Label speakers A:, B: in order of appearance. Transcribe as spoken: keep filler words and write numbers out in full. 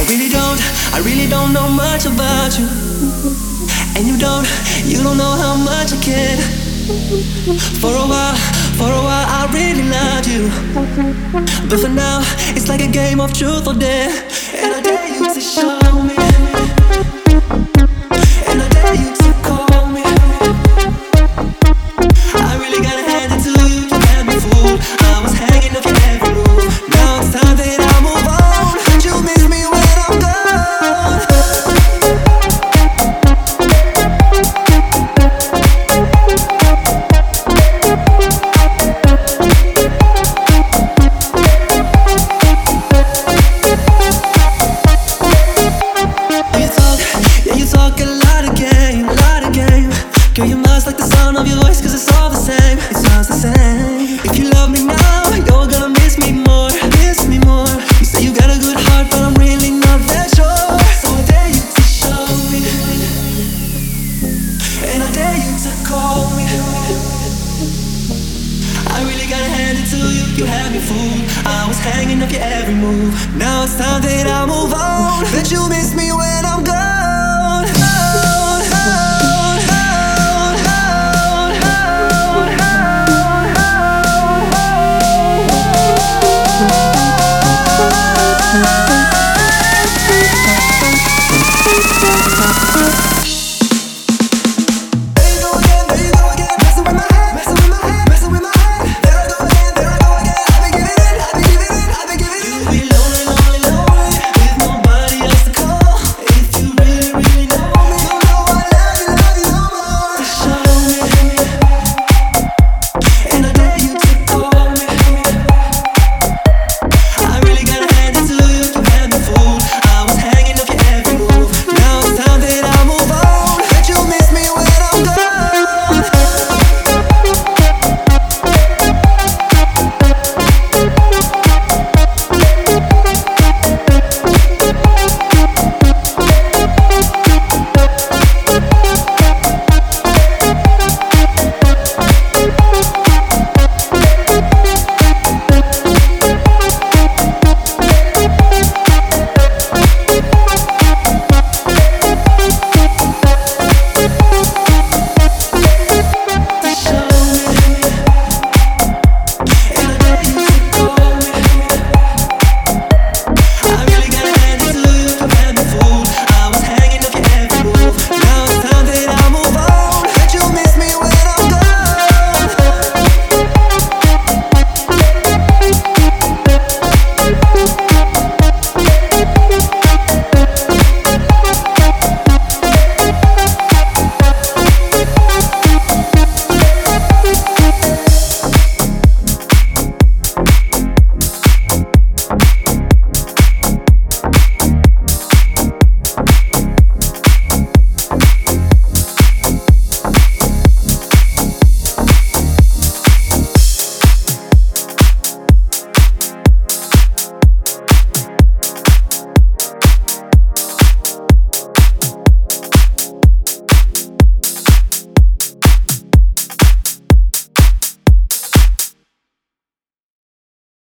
A: Really don't, I really don't know much about you. And you don't, you don't know how much I care. For a while, for a while I really loved you. But for now, it's like a game of truth or dare. And I dare you to show me. And I dare you to call me. I really gotta hand it to you, you had me fooled. I was hanging up your every move. Now it's time that I move on. You miss me when I'm gone. Hanging up your every move. Now it's time that I move on. That you miss me when